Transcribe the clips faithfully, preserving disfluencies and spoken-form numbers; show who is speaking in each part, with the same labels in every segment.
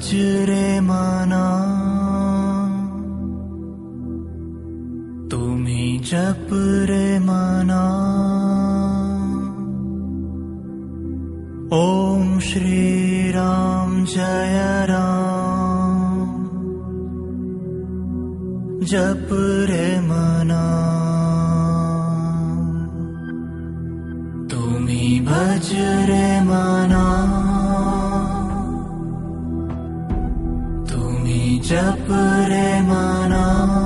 Speaker 1: भज रे मना, तुम्ही जप रे मना। ओम श्री राम जय राम, जप रे मना। तुम्ही भज रे मना, तुम्ही जप रे मना।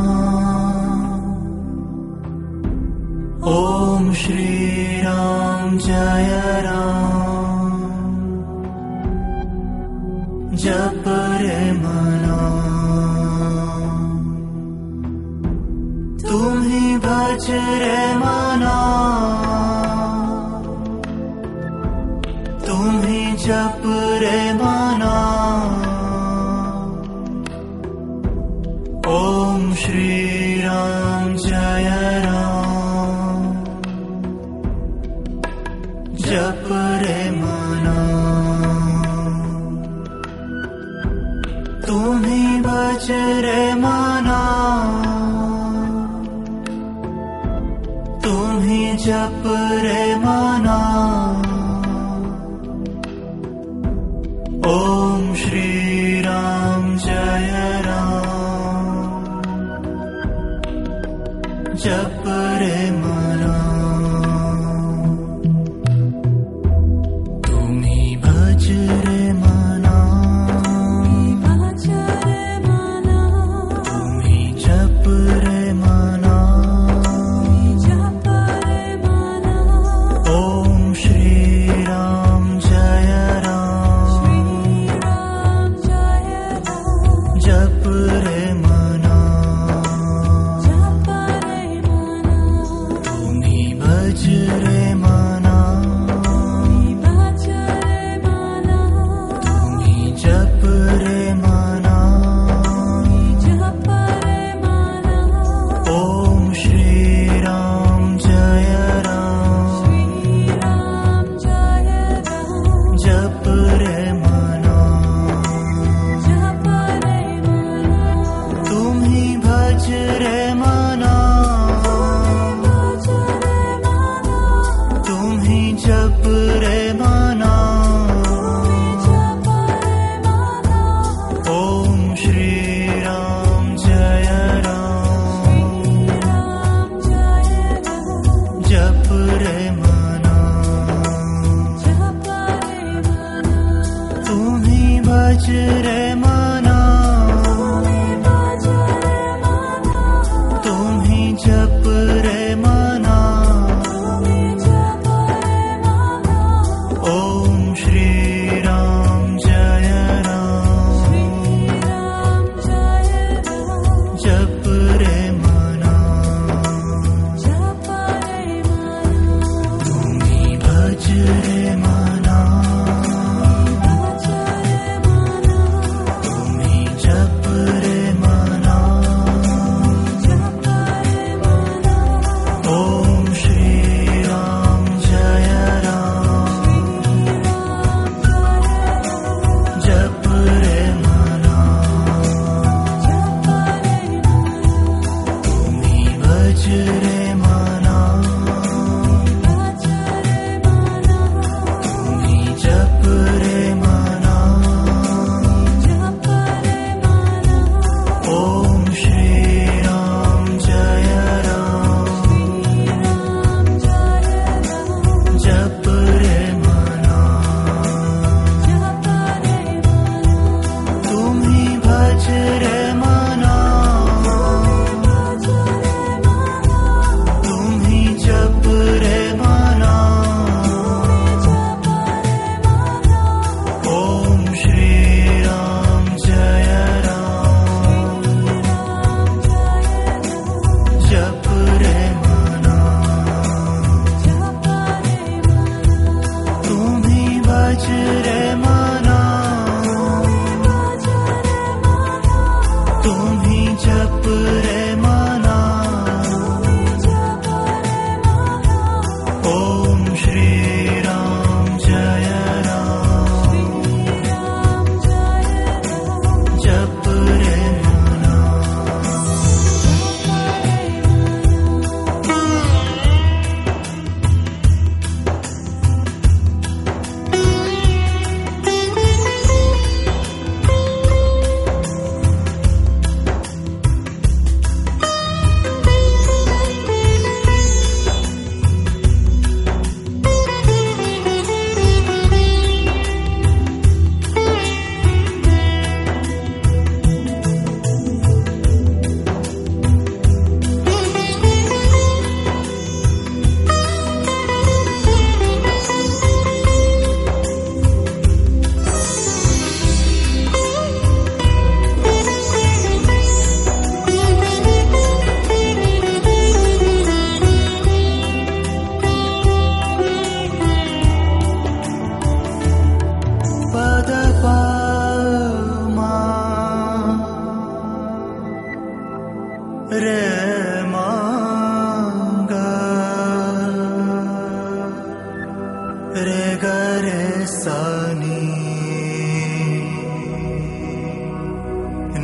Speaker 1: ओम श्री राम जय राम, जप रे मना। तुम्ही भज रे मना, तुम्ही जप रे मना। ओम श्री राम जय राम, जप रे मना। तुम्ही भज रे मना, तुम्ही जप रे मना। ओम श्री राम जय राम, जप रे मना। तुम्ही भज रे मना, तुम्ही जप रे मना। ओम श्री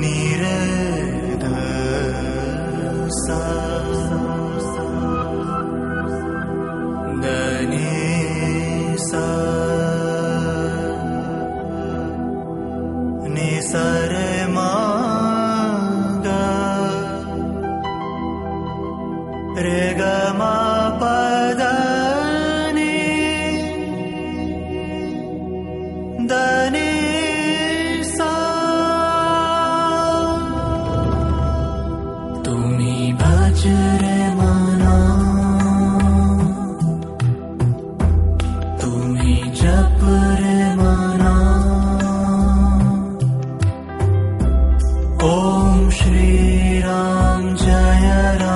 Speaker 1: निरे ध सा द नि सा नि सा रे मा गा रे गा मा पा दा नि द नि सा तुम्ही भज रे मना तुम्ही जप रे मना ओम श्री राम जय राम